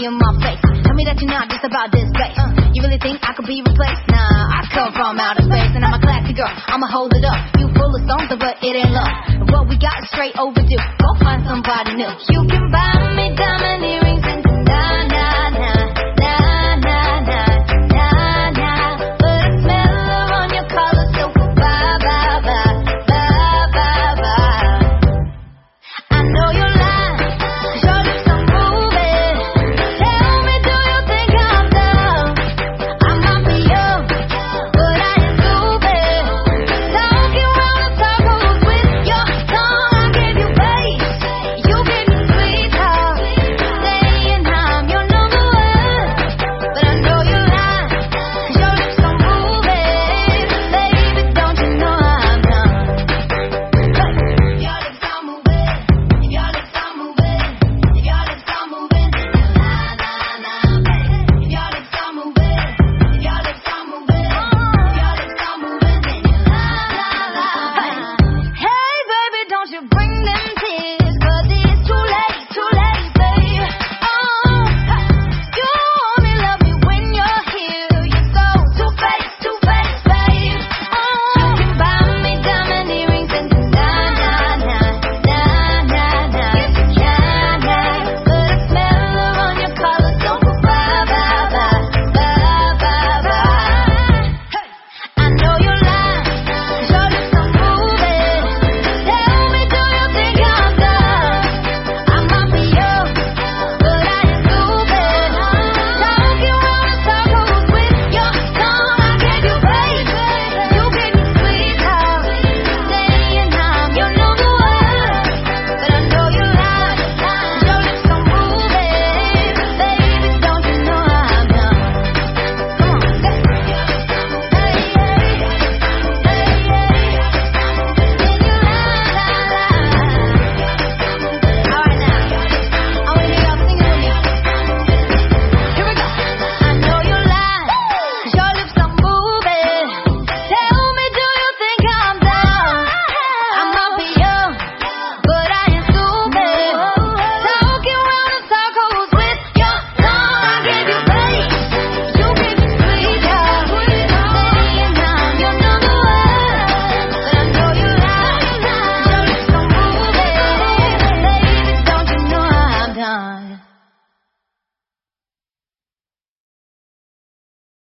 in my face. Tell me that you're not just about this bass. You really think I could be replaced? Nah, I come from outer space and I'm a classy girl, I'ma hold it up. You full of songs, but it ain't love. What we got is straight overdue. Go find somebody new. You can buy me diamond earrings